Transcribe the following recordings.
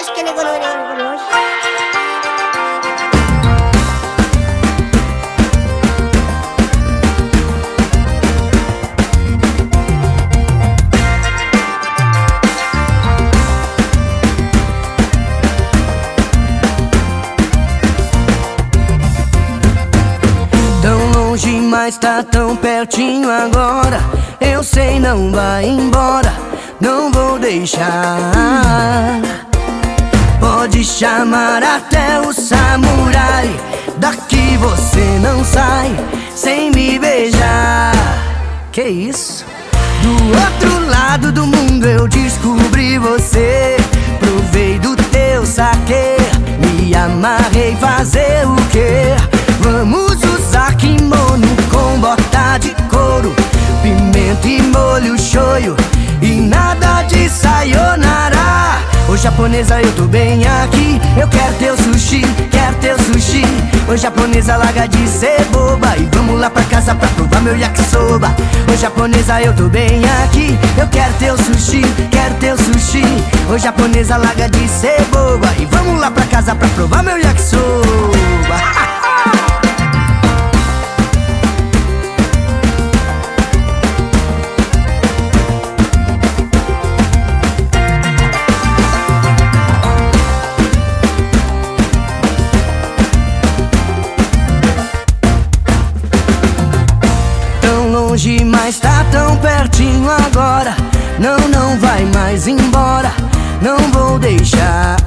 que ele gonou. Mas tá tão pertinho agora. Eu sei, não vai embora, não vou deixar. Pode chamar até o samurai, daqui você não sai sem me beijar. Que isso? Do outro lado do mundo eu descobri você. Provei do teu saque, me amarrei, fazer o quê? Vamos usar kimono com bota de couro, pimenta e molho shoyu e nada de sayonara. Ô japonesa, eu tô bem aqui, eu quero teu sushi, quero teu sushi. Ô japonesa, larga de ser boba e vamos lá pra casa pra provar meu yakisoba. Ô japonesa, eu tô bem aqui, eu quero teu sushi, quero teu sushi. Ô japonesa, larga de ser boba e vamos lá pra casa pra provar meu yakisoba. Mas tá tão pertinho agora. Não, não vai mais embora, não vou deixar.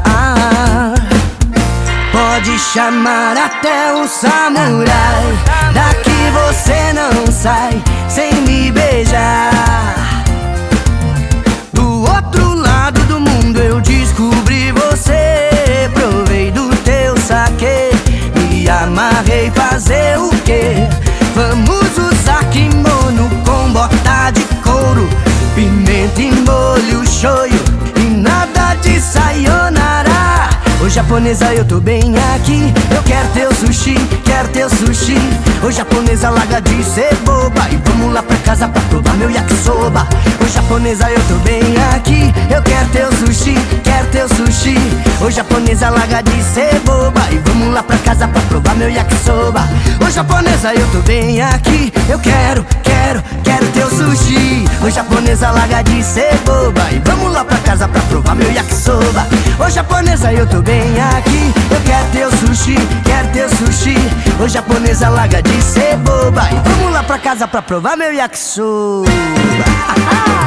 Pode chamar até o samurai, daqui você não sai sem me beijar. Do outro lado do mundo eu descobri você. Provei do teu saque, me amarrei, fazer o quê? Vamos usar kimono com bota de couro, pimenta e molho shoyu e nada de sayonara. Ô japonesa, eu tô bem aqui, eu quero teu sushi, quero teu sushi. Ô japonesa, larga de ser boba e vamos lá pra casa pra provar meu yakisoba. Ô japonesa, eu tô bem aqui, eu quero teu sushi, quero teu sushi. Ô japonesa, larga de ser boba e vamos lá pra casa pra provar meu yakisoba. Ô japonesa, eu tô bem aqui, eu quero teu sushi. Ô japonesa, larga de ser boba e vamos lá pra casa pra provar meu yakisoba. Ô japonesa, eu tô bem aqui, eu quero teu sushi, quero teu sushi. Ô japonesa, larga de ser boba e vamos lá pra casa pra provar meu yakisoba.